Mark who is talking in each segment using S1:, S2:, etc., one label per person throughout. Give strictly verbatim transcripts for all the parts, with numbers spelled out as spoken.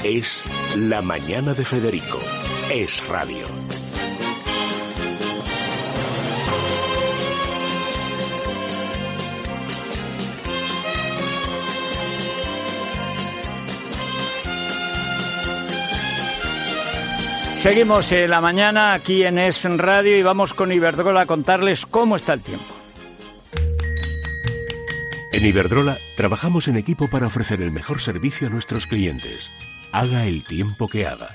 S1: Es La Mañana de Federico. Es radio.
S2: Seguimos en la mañana aquí en Es Radio y vamos con Iberdrola a contarles cómo está el tiempo.
S1: En Iberdrola trabajamos en equipo para ofrecer el mejor servicio a nuestros clientes. Haga el tiempo que haga.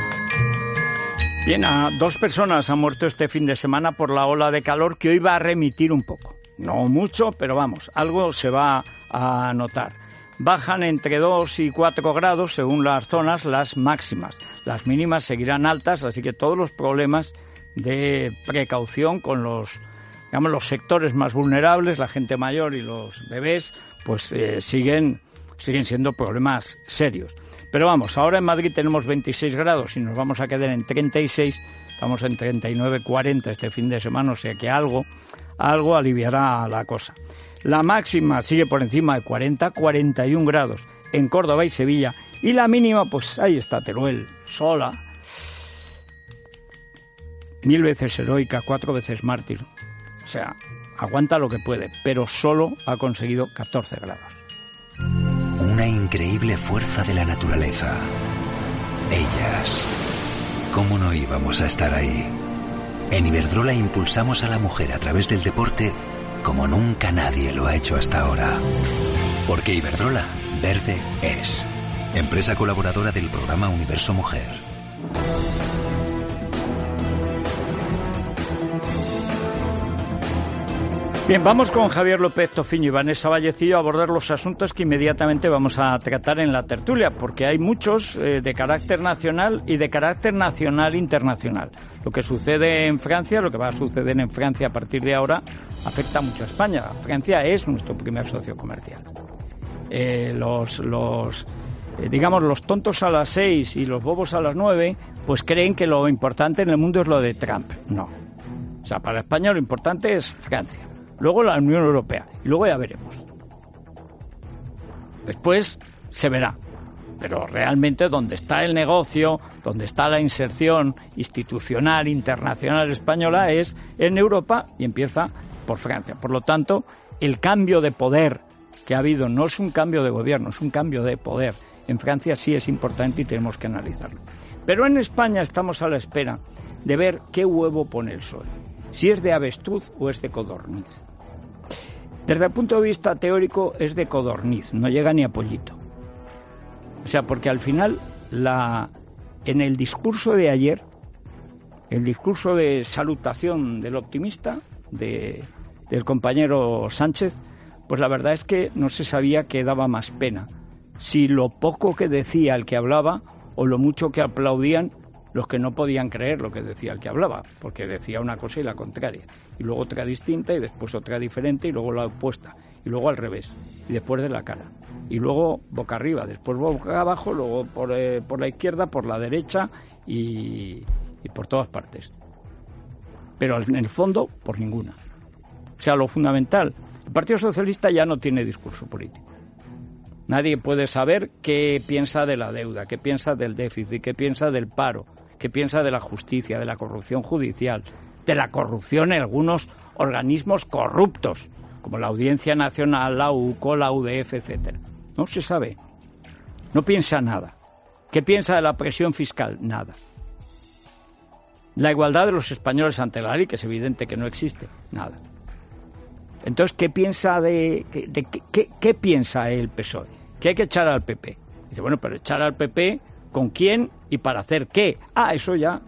S2: Bien, a dos personas han muerto este fin de semana por la ola de calor que hoy va a remitir un poco. No mucho, pero vamos, algo se va a notar. Bajan entre dos y cuatro grados según las zonas las máximas. Las mínimas seguirán altas, así que todos los problemas de precaución con los, digamos, los sectores más vulnerables, la gente mayor y los bebés, pues eh, siguen, siguen siendo problemas serios. Pero vamos, ahora en Madrid tenemos veintiséis grados y nos vamos a quedar en treinta y seis, estamos en treinta y nueve, cuarenta este fin de semana, o sea que algo, algo aliviará la cosa. La máxima sigue por encima de cuarenta, cuarenta y un grados en Córdoba y Sevilla. Y la mínima, pues ahí está Teruel, sola. Mil veces heroica, cuatro veces mártir. O sea, aguanta lo que puede, pero solo ha conseguido catorce grados.
S3: Una increíble fuerza de la naturaleza. Ellas. ¿Cómo no íbamos a estar ahí? En Iberdrola impulsamos a la mujer a través del deporte como nunca nadie lo ha hecho hasta ahora. Porque Iberdrola, verde es. Empresa colaboradora del programa Universo Mujer.
S2: Bien, vamos con Javier López Tofiño y Vanessa Vallecillo a abordar los asuntos que inmediatamente vamos a tratar en la tertulia, porque hay muchos eh, de carácter nacional y de carácter nacional internacional. Lo que sucede en Francia, lo que va a suceder en Francia a partir de ahora, afecta mucho a España. Francia es nuestro primer socio comercial. Eh, los, los eh, digamos, los tontos a las seis y los bobos a las nueve, pues creen que lo importante en el mundo es lo de Trump. No. O sea, para España lo importante es Francia. Luego la Unión Europea. Y luego ya veremos. Después se verá. Pero realmente donde está el negocio, donde está la inserción institucional, internacional española es en Europa y empieza por Francia. Por lo tanto, el cambio de poder que ha habido no es un cambio de gobierno, es un cambio de poder. En Francia sí es importante y tenemos que analizarlo. Pero en España estamos a la espera de ver qué huevo pone el sol. Si es de avestruz o es de codorniz. Desde el punto de vista teórico es de codorniz, no llega ni a pollito. O sea, porque al final, la, en el discurso de ayer, el discurso de salutación del optimista, de, del compañero Sánchez, pues la verdad es que no se sabía qué daba más pena. Si lo poco que decía el que hablaba o lo mucho que aplaudían los que no podían creer lo que decía el que hablaba, porque decía una cosa y la contraria, y luego otra distinta, y después otra diferente, y luego la opuesta, y luego al revés, y después de la cara, y luego boca arriba, después boca abajo, luego por, eh, por la izquierda, por la derecha, y, y por todas partes. Pero en el fondo, por ninguna. O sea, lo fundamental, el Partido Socialista ya no tiene discurso político. Nadie puede saber qué piensa de la deuda, qué piensa del déficit, qué piensa del paro, qué piensa de la justicia, de la corrupción judicial, de la corrupción en algunos organismos corruptos, como la Audiencia Nacional, la U C O, la U D F, etcétera. No se sabe. No piensa nada. ¿Qué piensa de la presión fiscal? Nada. La igualdad de los españoles ante la ley, que es evidente que no existe. Nada. Entonces, ¿qué piensa de, de, de qué, qué piensa el P S O E? Que hay que echar al P P. Dice, bueno, pero echar al P P, ¿con quién y para hacer qué? Ah, eso ya.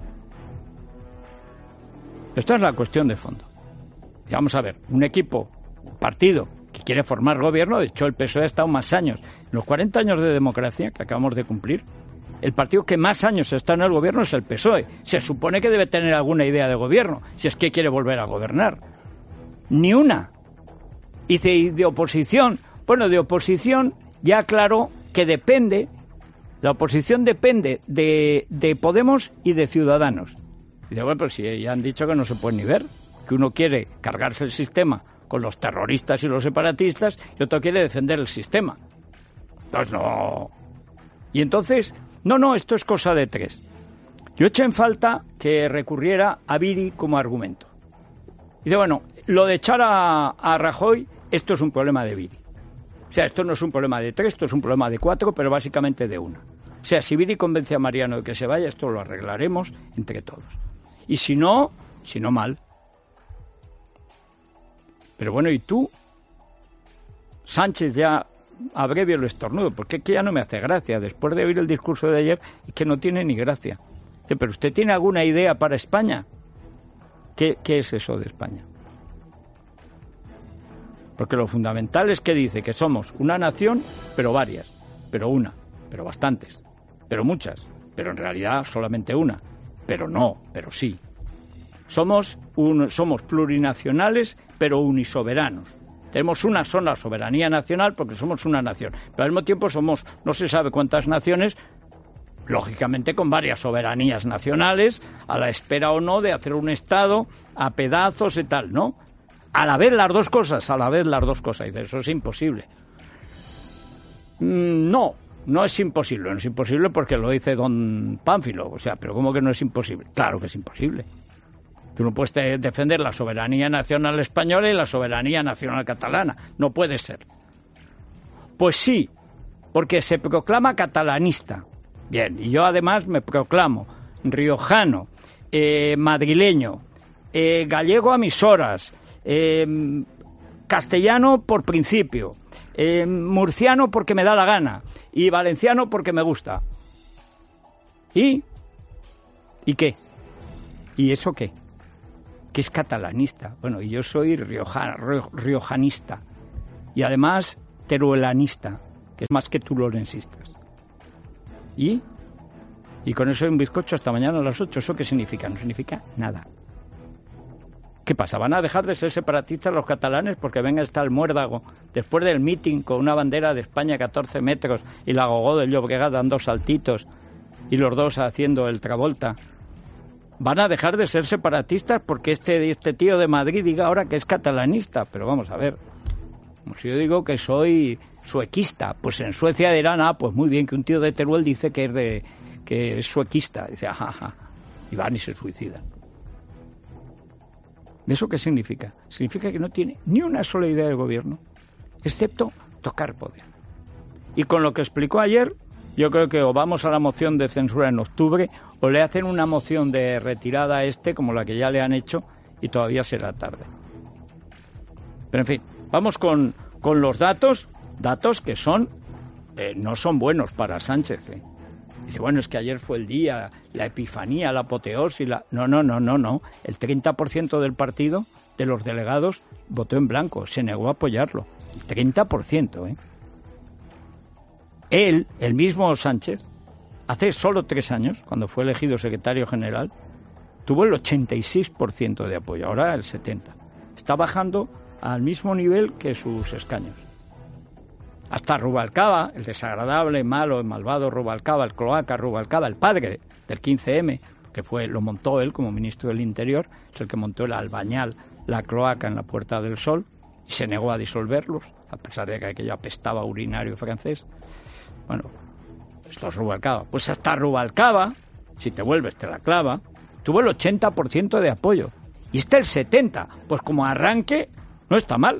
S2: Esta es la cuestión de fondo. Y vamos a ver, un equipo, un partido que quiere formar gobierno, de hecho el P S O E ha estado más años. En los cuarenta años de democracia que acabamos de cumplir, el partido que más años está en el gobierno es el P S O E. Se supone que debe tener alguna idea de gobierno, si es que quiere volver a gobernar. Ni una. Y de, de oposición, bueno, de oposición ya claro que depende, la oposición depende de, de Podemos y de Ciudadanos. Y dice, bueno, pues si ya han dicho que no se puede ni ver, que uno quiere cargarse el sistema con los terroristas y los separatistas y otro quiere defender el sistema. Entonces no, Y entonces, no, no, esto es cosa de tres. Yo eché en falta que recurriera a Viri como argumento. Y dice, bueno, lo de echar a, a Rajoy, esto es un problema de Viri. O sea, esto no es un problema de tres, esto es un problema de cuatro, pero básicamente de una. O sea, si Viri convence a Mariano de que se vaya, esto lo arreglaremos entre todos. Y si no, si no mal. Pero bueno, ¿y tú? Sánchez ya abrevio el estornudo, porque es que ya no me hace gracia. Después de oír el discurso de ayer, es que no tiene ni gracia. Dice, ¿pero usted tiene alguna idea para España? ¿Qué, qué es eso de España? Porque lo fundamental es que dice que somos una nación, pero varias, pero una, pero bastantes, pero muchas, pero en realidad solamente una, pero no, pero sí. Somos, un, somos plurinacionales, pero unisoberanos. Tenemos una sola soberanía nacional porque somos una nación, pero al mismo tiempo somos no se sabe cuántas naciones, lógicamente con varias soberanías nacionales, a la espera o no de hacer un Estado a pedazos y tal, ¿no? A la vez las dos cosas, a la vez las dos cosas, y de eso es imposible. Mm, no, no es imposible, no es imposible porque lo dice don Pánfilo, o sea, pero ¿cómo que no es imposible? Claro que es imposible. Tú no puedes defender la soberanía nacional española y la soberanía nacional catalana. No puede ser. Pues sí, porque se proclama catalanista. Bien, y yo además me proclamo riojano, eh, madrileño, eh, gallego a mis horas, eh, castellano por principio, eh, murciano porque me da la gana y valenciano porque me gusta. ¿Y? ¿Y qué? ¿Y eso qué? Que es catalanista. Bueno, y yo soy riojana, riojanista y además teruelanista, que es más que tulonensistas. ¿Y? Y con eso hay un bizcocho hasta mañana a las ocho. ¿Eso qué significa? No significa nada. ¿Qué pasa? ¿Van a dejar de ser separatistas los catalanes porque venga está el muérdago después del mitin con una bandera de España a catorce metros y la gogó del Llobregat dando saltitos y los dos haciendo el Travolta? ¿Van a dejar de ser separatistas porque este, este tío de Madrid diga ahora que es catalanista? Pero vamos a ver, como si yo digo que soy suequista, pues en Suecia dirán, ah, pues muy bien, que un tío de Teruel dice que es de que es suequista. Dice, ajá, ajá, y van y se suicidan. ¿Eso qué significa? Significa que no tiene ni una sola idea de gobierno, excepto tocar poder. Y con lo que explicó ayer, yo creo que o vamos a la moción de censura en octubre o le hacen una moción de retirada a este como la que ya le han hecho y todavía será tarde. Pero en fin, vamos con, con los datos, datos que son eh, no son buenos para Sánchez. ¿eh? Dice, bueno, es que ayer fue el día, la epifanía, la apoteosis, la... No, no, no, no, no. El treinta por ciento del partido, de los delegados, votó en blanco, se negó a apoyarlo. El treinta por ciento, ¿eh? Él, el mismo Sánchez, hace solo tres años, cuando fue elegido secretario general, tuvo el ochenta y seis por ciento de apoyo, ahora el setenta por ciento. Está bajando al mismo nivel que sus escaños. Hasta Rubalcaba, el desagradable, malo, el malvado Rubalcaba, el cloaca Rubalcaba, el padre del quince eme, que fue, lo montó él como ministro del Interior, es el que montó el Albañal, la cloaca en la Puerta del Sol, y se negó a disolverlos, a pesar de que aquello apestaba a urinario francés. Bueno, esto es Rubalcaba. Pues hasta Rubalcaba, si te vuelves te la clava, tuvo el ochenta por ciento de apoyo. Y este el setenta por ciento. Pues como arranque, no está mal.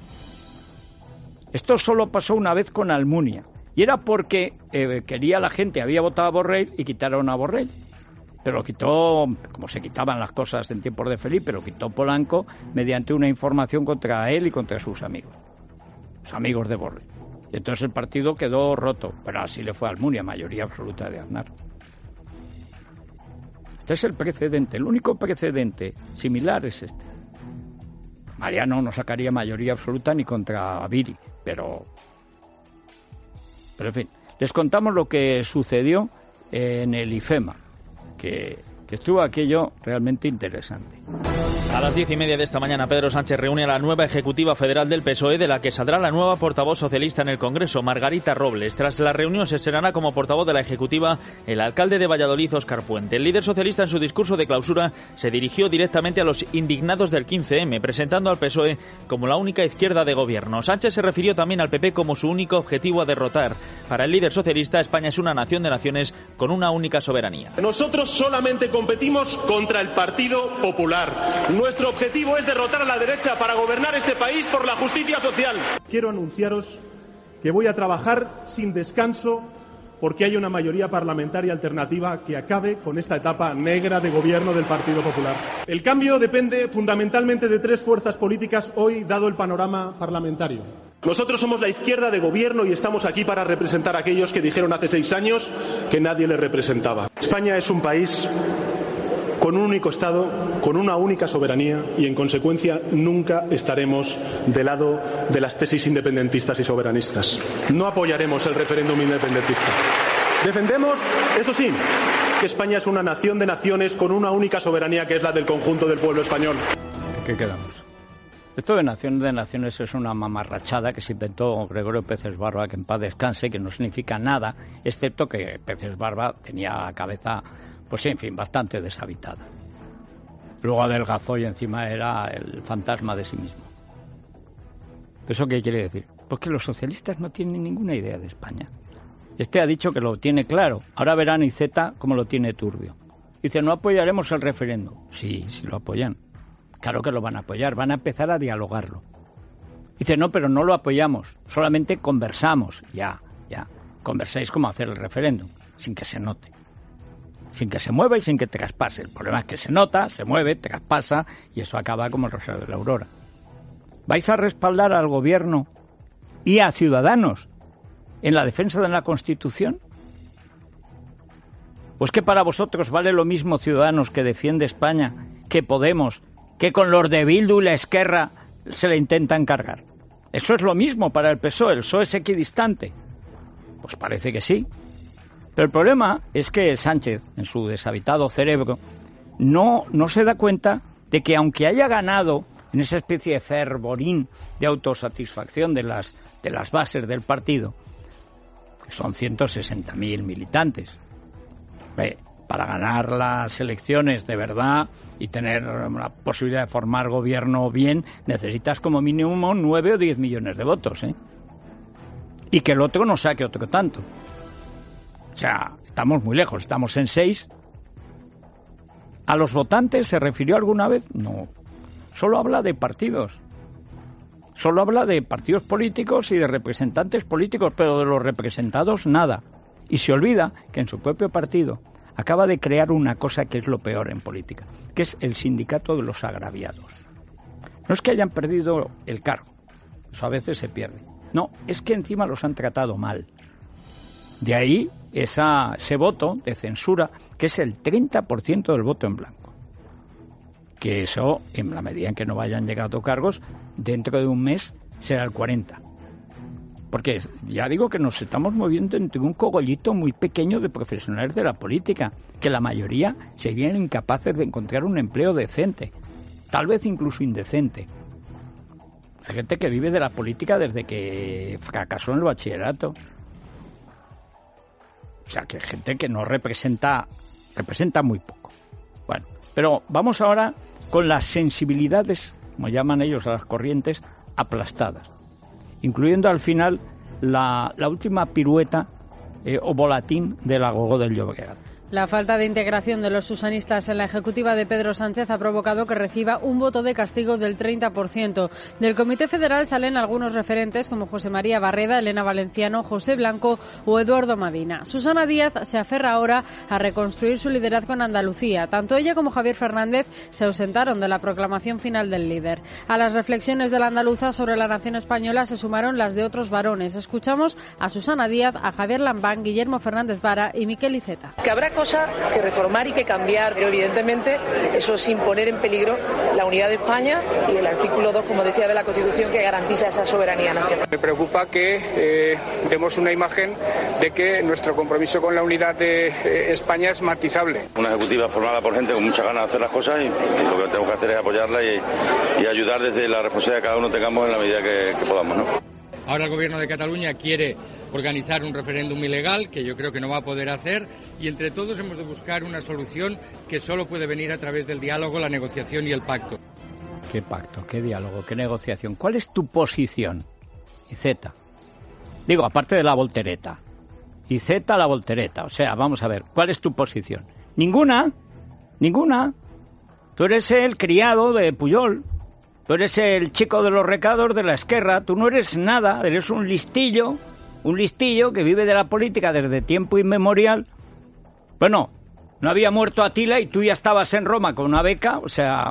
S2: Esto solo pasó una vez con Almunia. Y era porque eh, quería la gente, había votado a Borrell y quitaron a Borrell. Pero lo quitó, como se quitaban las cosas en tiempos de Felipe, lo quitó Polanco mediante una información contra él y contra sus amigos. Los amigos de Borrell. Y entonces el partido quedó roto, pero así le fue a Almunia, mayoría absoluta de Aznar. Este es el precedente, el único precedente similar es este. Mariano no sacaría mayoría absoluta ni contra Viri, pero... Pero en fin, les contamos lo que sucedió en el IFEMA, que, que estuvo aquello realmente interesante.
S4: A las diez y media de esta mañana, Pedro Sánchez reúne a la nueva Ejecutiva Federal del P S O E, de la que saldrá la nueva portavoz socialista en el Congreso, Margarita Robles. Tras la reunión se estrenará como portavoz de la Ejecutiva el alcalde de Valladolid, Óscar Puente. El líder socialista, en su discurso de clausura, se dirigió directamente a los indignados del quince eme, presentando al P S O E como la única izquierda de gobierno. Sánchez se refirió también al P P como su único objetivo a derrotar. Para el líder socialista, España es una nación de naciones con una única soberanía.
S5: Nosotros solamente competimos contra el Partido Popular. Nuestro objetivo es derrotar a la derecha para gobernar este país por la justicia social.
S6: Quiero anunciaros que voy a trabajar sin descanso porque hay una mayoría parlamentaria alternativa que acabe con esta etapa negra de gobierno del Partido Popular. El cambio depende fundamentalmente de tres fuerzas políticas hoy, dado el panorama parlamentario. Nosotros somos la izquierda de gobierno y estamos aquí para representar a aquellos que dijeron hace seis años que nadie les representaba. España es un país con un único Estado, con una única soberanía y, en consecuencia, nunca estaremos del lado de las tesis independentistas y soberanistas. No apoyaremos el referéndum independentista. Defendemos, eso sí, que España es una nación de naciones con una única soberanía que es la del conjunto del pueblo español.
S2: ¿Qué quedamos? Esto de nación de naciones es una mamarrachada que se inventó Gregorio Peces Barba, que en paz descanse, que no significa nada, excepto que Peces Barba tenía la cabeza, pues en fin, bastante deshabitada. Luego adelgazó y encima era el fantasma de sí mismo. ¿Eso qué quiere decir? Pues que los socialistas no tienen ninguna idea de España. Este ha dicho que lo tiene claro. Ahora verán Iceta cómo lo tiene turbio. Dice, no apoyaremos el referéndum. Sí, sí lo apoyan. Claro que lo van a apoyar, van a empezar a dialogarlo. Dice, no, pero no lo apoyamos, solamente conversamos. Ya, ya, conversáis cómo hacer el referéndum, sin que se note. Sin que se mueva y sin que traspase. El problema es que se nota, se mueve, traspasa y eso acaba como el Rosario de la Aurora. ¿Vais a respaldar al gobierno y a Ciudadanos en la defensa de la Constitución? ¿Pues que para vosotros vale lo mismo Ciudadanos que defiende España que Podemos, que con los de Bildu y la Esquerra se le intentan cargar? ¿Eso es lo mismo para el P S O E? ¿El P S O E es equidistante? Pues parece que sí. Pero el problema es que Sánchez, en su deshabitado cerebro, no, no se da cuenta de que aunque haya ganado en esa especie de fervorín de autosatisfacción de las, de las bases del partido, que son ciento sesenta mil militantes, ve, para ganar las elecciones de verdad y tener la posibilidad de formar gobierno bien, necesitas como mínimo nueve o diez millones de votos, ¿eh? Y que el otro no saque otro tanto. O sea, estamos muy lejos, estamos en seis. ¿A los votantes se refirió alguna vez? No. Solo habla de partidos. Solo habla de partidos políticos y de representantes políticos, pero de los representados nada. Y se olvida que en su propio partido acaba de crear una cosa que es lo peor en política, que es el sindicato de los agraviados. No es que hayan perdido el cargo, eso a veces se pierde. No, es que encima los han tratado mal. De ahí esa, ese voto de censura, que es el treinta por ciento del voto en blanco. Que eso, en la medida en que no vayan llegando cargos, dentro de un mes será el cuarenta por ciento. Porque ya digo que nos estamos moviendo entre un cogollito muy pequeño de profesionales de la política, que la mayoría serían incapaces de encontrar un empleo decente, tal vez incluso indecente. Gente que vive de la política desde que fracasó en el bachillerato. O sea, que gente que no representa, representa muy poco. Bueno, pero vamos ahora con las sensibilidades, como llaman ellos a las corrientes, aplastadas, incluyendo al final la, la última pirueta eh, o volatín del agogó del Llobregat.
S7: La falta de integración de los susanistas en la ejecutiva de Pedro Sánchez ha provocado que reciba un voto de castigo del treinta por ciento. Del Comité Federal salen algunos referentes como José María Barreda, Elena Valenciano, José Blanco o Eduardo Madina. Susana Díaz se aferra ahora a reconstruir su liderazgo en Andalucía. Tanto ella como Javier Fernández se ausentaron de la proclamación final del líder. A las reflexiones de la andaluza sobre la nación española se sumaron las de otros varones. Escuchamos a Susana Díaz, a Javier Lambán, Guillermo Fernández Vara y Miquel Iceta.
S8: Que habrá cosas que reformar y que cambiar, pero evidentemente eso sin poner en peligro la unidad de España y el artículo dos, como decía, de la Constitución, que garantiza esa soberanía nacional.
S9: Me preocupa que eh, demos una imagen de que nuestro compromiso con la unidad de eh, España es matizable.
S10: Una ejecutiva formada por gente con muchas ganas de hacer las cosas y, y lo que tenemos que hacer es apoyarla y, y ayudar desde la responsabilidad que cada uno tengamos en la medida que, que podamos, ¿no?
S11: Ahora el Gobierno de Cataluña quiere organizar un referéndum ilegal, que yo creo que no va a poder hacer, y entre todos hemos de buscar una solución que solo puede venir a través del diálogo, la negociación y el pacto.
S2: ¿Qué pacto? ¿Qué diálogo? ¿Qué negociación? ¿Cuál es tu posición, Iceta? Digo, aparte de la voltereta, y Z la voltereta. O sea, vamos a ver, ¿cuál es tu posición? Ninguna, ninguna. Tú eres el criado de Pujol, tú eres el chico de los recados de la Esquerra, tú no eres nada, eres un listillo, un listillo que vive de la política desde tiempo inmemorial. Bueno, no había muerto Atila y tú ya estabas en Roma con una beca, o sea,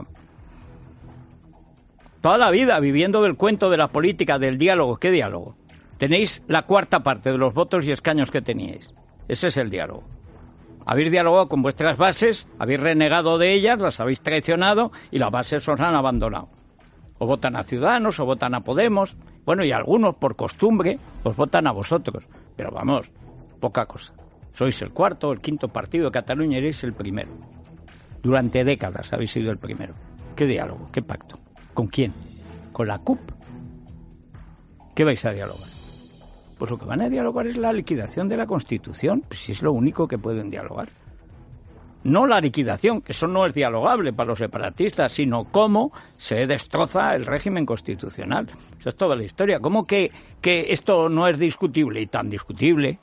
S2: toda la vida viviendo del cuento de la política, del diálogo. ¿Qué diálogo? Tenéis la cuarta parte de los votos y escaños que teníais. Ese es el diálogo. Habéis dialogado con vuestras bases, habéis renegado de ellas, las habéis traicionado y las bases os han abandonado. O votan a Ciudadanos, o votan a Podemos, bueno, y algunos por costumbre os votan a vosotros. Pero vamos, poca cosa. Sois el cuarto o el quinto partido de Cataluña, eréis el primero. Durante décadas habéis sido el primero. ¿Qué diálogo? ¿Qué pacto? ¿Con quién? ¿Con la C U P? ¿Qué vais a dialogar? Pues lo que van a dialogar es la liquidación de la Constitución, pues si es lo único que pueden dialogar. No la liquidación, que eso no es dialogable para los separatistas, sino cómo se destroza el régimen constitucional. Esa es toda la historia. ¿Cómo que, que esto no es discutible? Y tan discutible.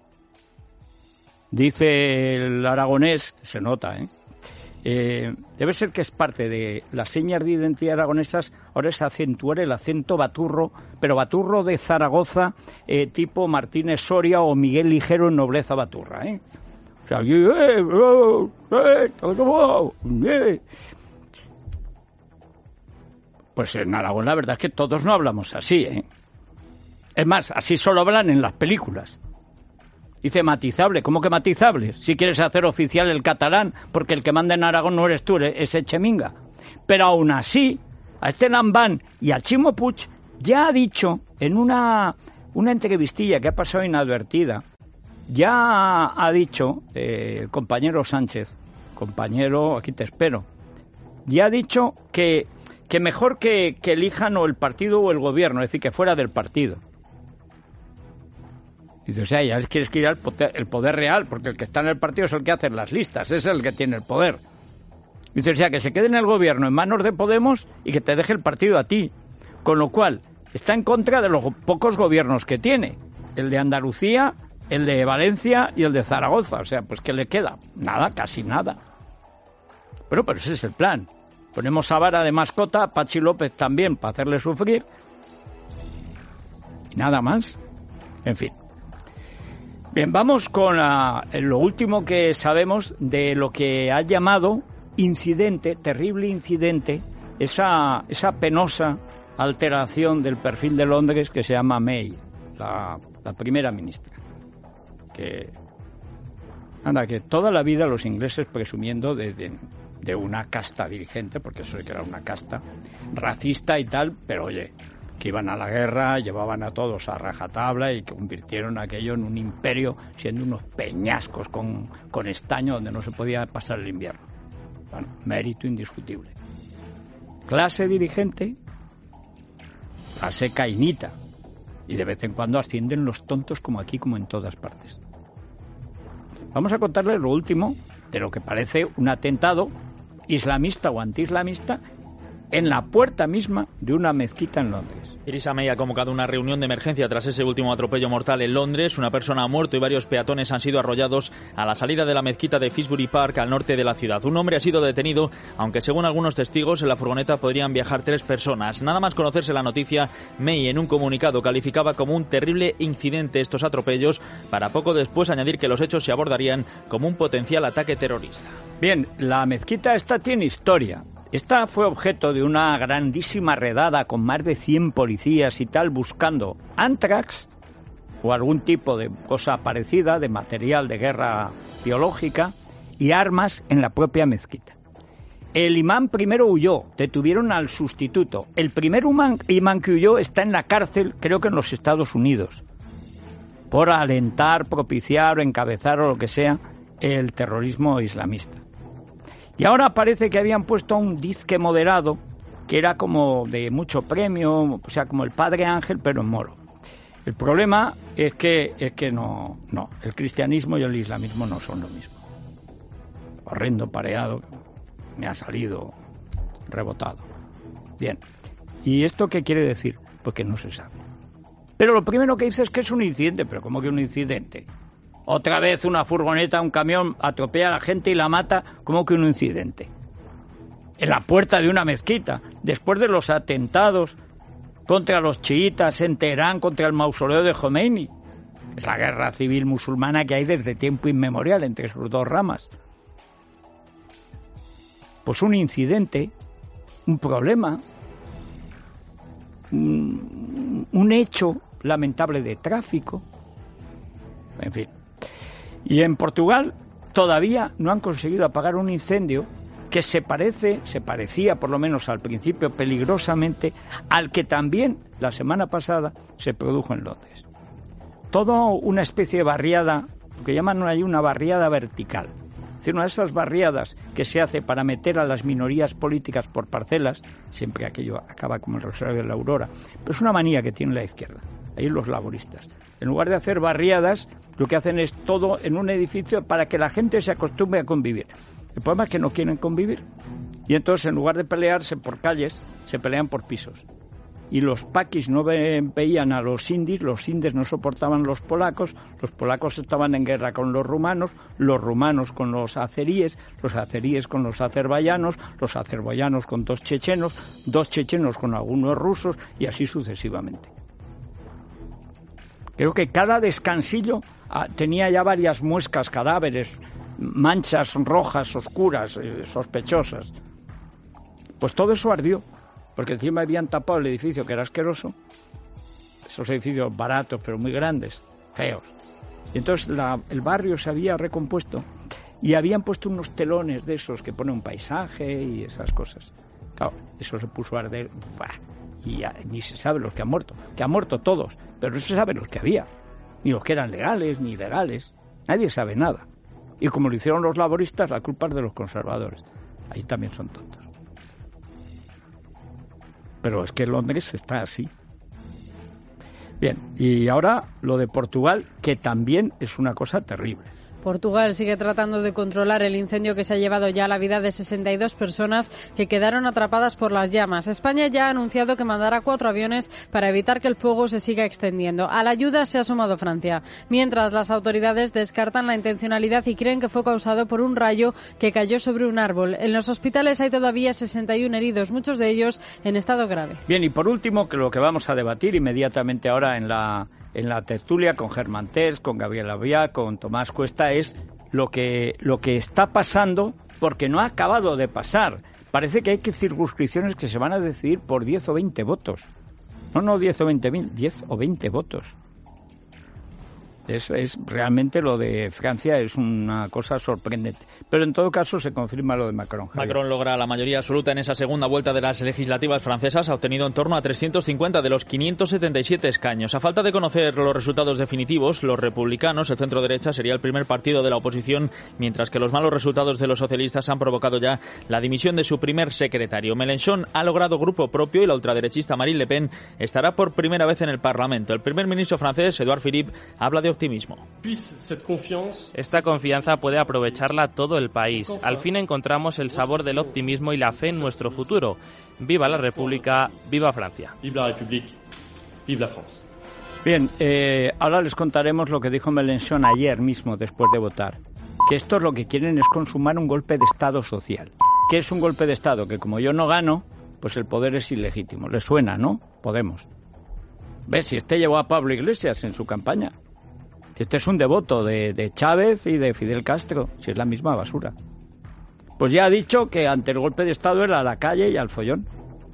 S2: Dice el aragonés, se nota, ¿eh? Eh, debe ser que es parte de las señas de identidad aragonesas, ahora es acentuar el acento baturro, pero baturro de Zaragoza, eh, tipo Martínez Soria o Miguel Ligero en Nobleza Baturra, ¿eh? O sea, eh, eh, eh, pues en Aragón la verdad es que todos no hablamos así, ¿eh? Es más, así solo hablan en las películas. Dice matizable. ¿Cómo que matizable? Si quieres hacer oficial el catalán, porque el que manda en Aragón no eres tú, es Echeminga. Pero aún así, a este Lambán y a Chimo Puig ya ha dicho en una, una entrevistilla que ha pasado inadvertida, ya ha dicho eh, el compañero Sánchez, compañero, aquí te espero, ya ha dicho que, que mejor que, que elijan o el partido o el gobierno, es decir, que fuera del partido. Dice, o sea, ya les quieres quitar el poder, el poder real, porque el que está en el partido es el que hace las listas, es el que tiene el poder. Dice, o sea, que se quede en el gobierno en manos de Podemos y que te deje el partido a ti. Con lo cual, está en contra de los pocos gobiernos que tiene. El de Andalucía, el de Valencia y el de Zaragoza. O sea, pues ¿qué le queda? Nada, casi nada. Bueno, pero ese es el plan. Ponemos a Vara de mascota, a Pachi López también, para hacerle sufrir. Y nada más. En fin. Bien, vamos con la, lo último que sabemos de lo que ha llamado incidente, terrible incidente, esa, esa penosa alteración del perfil de Londres que se llama May, la, la primera ministra. Que, anda, que toda la vida los ingleses presumiendo de, de, de una casta dirigente, porque eso sí que era una casta racista y tal, pero oye, que iban a la guerra, llevaban a todos a rajatabla y que convirtieron aquello en un imperio, siendo unos peñascos con, con estaño donde no se podía pasar el invierno. Bueno, mérito indiscutible. Clase dirigente, clase cainita, y de vez en cuando ascienden los tontos como aquí, como en todas partes. Vamos a contarles lo último de lo que parece un atentado islamista o antiislamista en la puerta misma de una mezquita en Londres.
S4: Theresa May ha convocado una reunión de emergencia tras ese último atropello mortal en Londres. Una persona ha muerto y varios peatones han sido arrollados a la salida de la mezquita de Finsbury Park, al norte de la ciudad. Un hombre ha sido detenido, aunque según algunos testigos en la furgoneta podrían viajar tres personas. Nada más conocerse la noticia, May en un comunicado calificaba como un terrible incidente estos atropellos, para poco después añadir que los hechos se abordarían como un potencial ataque terrorista.
S2: Bien, la mezquita esta tiene historia. Esta fue objeto de una grandísima redada con más de cien policías y tal, buscando ántrax o algún tipo de cosa parecida, de material de guerra biológica y armas en la propia mezquita. El imán primero huyó, detuvieron al sustituto. El primer imán que huyó está en la cárcel, creo que en los Estados Unidos, por alentar, propiciar o encabezar o lo que sea el terrorismo islamista. Y ahora parece que habían puesto a un disque moderado, que era como de mucho premio, o sea, como el Padre Ángel, pero en moro. El problema es que, es que no, no, el cristianismo y el islamismo no son lo mismo. Horrendo pareado, me ha salido rebotado. Bien, ¿y esto qué quiere decir? Pues que no se sabe. Pero lo primero que dice es que es un incidente, pero ¿cómo que un incidente? Otra vez una furgoneta, un camión atropella a la gente y la mata, como que un incidente. En la puerta de una mezquita, después de los atentados contra los chiitas en Teherán, contra el mausoleo de Jomeini. Es la guerra civil musulmana que hay desde tiempo inmemorial entre sus dos ramas. Pues un incidente, un problema, un, un hecho lamentable de tráfico, en fin. Y en Portugal todavía no han conseguido apagar un incendio que se parece, se parecía por lo menos al principio peligrosamente al que también la semana pasada se produjo en Londres. Todo una especie de barriada, lo que llaman ahí una barriada vertical. Es decir, una de esas barriadas que se hace para meter a las minorías políticas por parcelas, siempre aquello acaba como el Rosario de la Aurora, pero es una manía que tiene la izquierda, ahí los laboristas. En lugar de hacer barriadas, lo que hacen es todo en un edificio para que la gente se acostumbre a convivir. El problema es que no quieren convivir. Y entonces, en lugar de pelearse por calles, se pelean por pisos. Y los paquis no ve, veían a los indios, los indios no soportaban los polacos, los polacos estaban en guerra con los rumanos, los rumanos con los azeríes, los azeríes con los azerbaiyanos, los azerbaiyanos con dos chechenos, dos chechenos con algunos rusos, y así sucesivamente. Creo que cada descansillo ah, tenía ya varias muescas, cadáveres, manchas rojas, oscuras, eh, sospechosas. Pues todo eso ardió, porque encima habían tapado el edificio, que era asqueroso, esos edificios baratos pero muy grandes, feos. Y entonces la, el barrio se había recompuesto y habían puesto unos telones de esos que pone un paisaje y esas cosas. Claro, eso se puso a arder, ¡buah! Y ya, ni se sabe los que han muerto, que han muerto todos, pero no se sabe los que había, ni los que eran legales ni ilegales, nadie sabe nada. Y como lo hicieron los laboristas, la culpa es de los conservadores. Ahí también son tontos. Pero es que Londres está así. Bien, y ahora lo de Portugal, que también es una cosa terrible.
S7: Portugal sigue tratando de controlar el incendio que se ha llevado ya la vida de sesenta y dos personas que quedaron atrapadas por las llamas. España ya ha anunciado que mandará cuatro aviones para evitar que el fuego se siga extendiendo. A la ayuda se ha sumado Francia, mientras las autoridades descartan la intencionalidad y creen que fue causado por un rayo que cayó sobre un árbol. En los hospitales hay todavía sesenta y uno heridos, muchos de ellos en estado grave.
S2: Bien, y por último, que lo que vamos a debatir inmediatamente ahora en la... en la tertulia con Germán Terz, con Gabriel Aviá, con Tomás Cuesta, es lo que, lo que está pasando, porque no ha acabado de pasar. Parece que hay que circunscripciones que se van a decidir por diez o veinte votos. No, no diez o veinte mil, diez o veinte votos. Es, es realmente lo de Francia es una cosa sorprendente. Pero en todo caso se confirma lo de Macron. Javier.
S4: Macron logra la mayoría absoluta en esa segunda vuelta de las legislativas francesas. Ha obtenido en torno a trescientos cincuenta de los quinientos setenta y siete escaños. A falta de conocer los resultados definitivos, los republicanos, el centro derecha, sería el primer partido de la oposición, mientras que los malos resultados de los socialistas han provocado ya la dimisión de su primer secretario. Mélenchon ha logrado grupo propio y la ultraderechista Marine Le Pen estará por primera vez en el Parlamento. El primer ministro francés, Édouard Philippe, habla de optimismo.
S12: Esta confianza puede aprovecharla todo el país. Al fin encontramos el sabor del optimismo y la fe en nuestro futuro. Viva la República, viva Francia.
S13: Viva la República, viva la France.
S2: Bien, eh, ahora les contaremos lo que dijo Mélenchon ayer mismo después de votar. Que estos lo que quieren es consumar un golpe de Estado social. ¿Qué es un golpe de Estado? Que como yo no gano, pues el poder es ilegítimo. ¿Les suena, no? Podemos. ¿Ves? Si este llevó a Pablo Iglesias en su campaña. Este es un devoto de, de Chávez y de Fidel Castro, si es la misma basura. Pues ya ha dicho que ante el golpe de Estado era a la calle y al follón.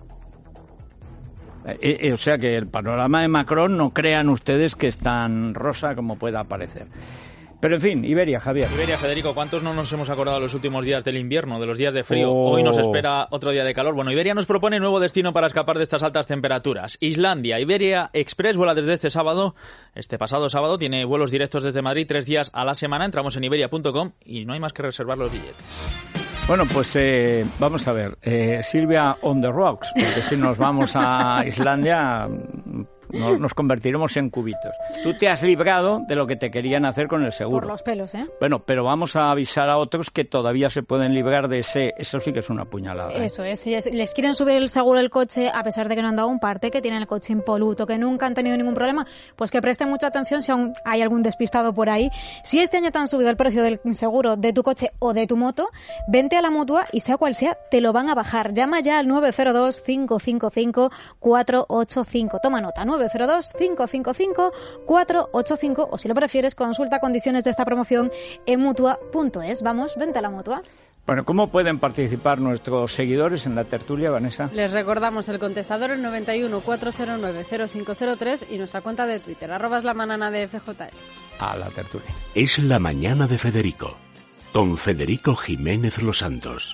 S2: Eh, eh, o sea que el panorama de Macron no crean ustedes que es tan rosa como pueda parecer. Pero en fin, Iberia, Javier.
S4: Iberia, Federico, ¿cuántos no nos hemos acordado los últimos días del invierno, de los días de frío?
S2: Oh.
S4: Hoy nos espera otro día de calor. Bueno, Iberia nos propone nuevo destino para escapar de estas altas temperaturas. Islandia. Iberia Express vuela desde este sábado, este pasado sábado, tiene vuelos directos desde Madrid tres días a la semana. Entramos en iberia punto com y no hay más que reservar los billetes.
S2: Bueno, pues eh, vamos a ver. Eh, Silvia on the rocks, porque si nos vamos a Islandia, nos, nos convertiremos en cubitos. Tú te has librado de lo que te querían hacer con el seguro.
S14: Por los pelos, ¿eh?
S2: Bueno, pero vamos a avisar a otros que todavía se pueden librar de ese, eso sí que es una puñalada. ¿eh?
S14: Eso es, si les quieren subir el seguro del coche a pesar de que no han dado un parte, que tienen el coche impoluto, que nunca han tenido ningún problema, pues que presten mucha atención si aún hay algún despistado por ahí. Si este año te han subido el precio del seguro de tu coche o de tu moto, vente a la Mutua y sea cual sea, te lo van a bajar. Llama ya al nueve cero dos, cinco cinco cinco, cuatro ocho cinco. Toma nota, nueve cero dos, cinco cinco cinco, cuatro ocho cinco, o si lo prefieres, consulta condiciones de esta promoción en mutua punto es. Vamos, vente a la Mutua.
S2: Bueno, ¿cómo pueden participar nuestros seguidores en la tertulia, Vanessa?
S7: Les recordamos el contestador, el noventa y uno, cuatrocientos nueve, cero cinco cero tres, y nuestra cuenta de Twitter, arroba es la manana de F J L.
S2: A la tertulia.
S1: Es la mañana de Federico, con Federico Jiménez Los Santos.